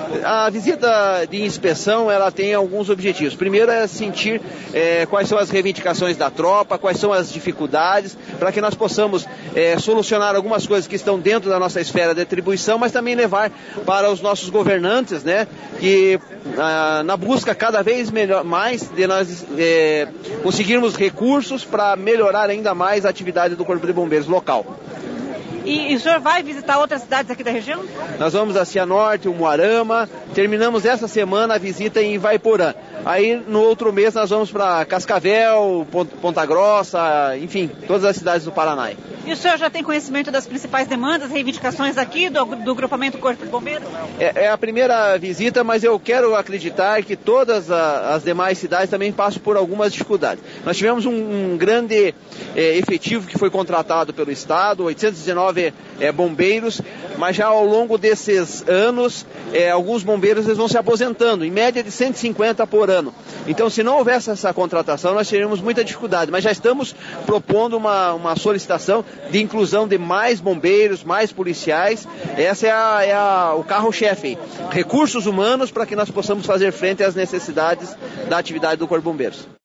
A visita de inspeção, ela tem alguns objetivos. Primeiro é sentir quais são as reivindicações da tropa, quais são as dificuldades, para que nós possamos solucionar algumas coisas que estão dentro da nossa esfera de atribuição, mas também levar para os nossos governantes, né, que na busca cada vez mais de nós conseguirmos recursos para melhorar ainda mais a atividade do Corpo de Bombeiros local. E o senhor vai visitar outras cidades aqui da região? Nós vamos a Cianorte, Umuarama, terminamos essa semana a visita em Ivaiporã. Aí no outro mês nós vamos para Cascavel, Ponta Grossa, enfim, todas as cidades do Paraná. E o senhor já tem conhecimento das principais demandas, reivindicações aqui do grupamento Corpo de Bombeiros? É a primeira visita, mas eu quero acreditar que todas as demais cidades também passam por algumas dificuldades. Nós tivemos um grande efetivo que foi contratado pelo Estado, 819 bombeiros, mas já ao longo desses anos, alguns bombeiros eles vão se aposentando, em média de 150 por ano. Então, se não houvesse essa contratação, nós teríamos muita dificuldade, mas já estamos propondo uma solicitação de inclusão de mais bombeiros, mais policiais. Essa é o carro-chefe, recursos humanos para que nós possamos fazer frente às necessidades da atividade do Corpo de Bombeiros.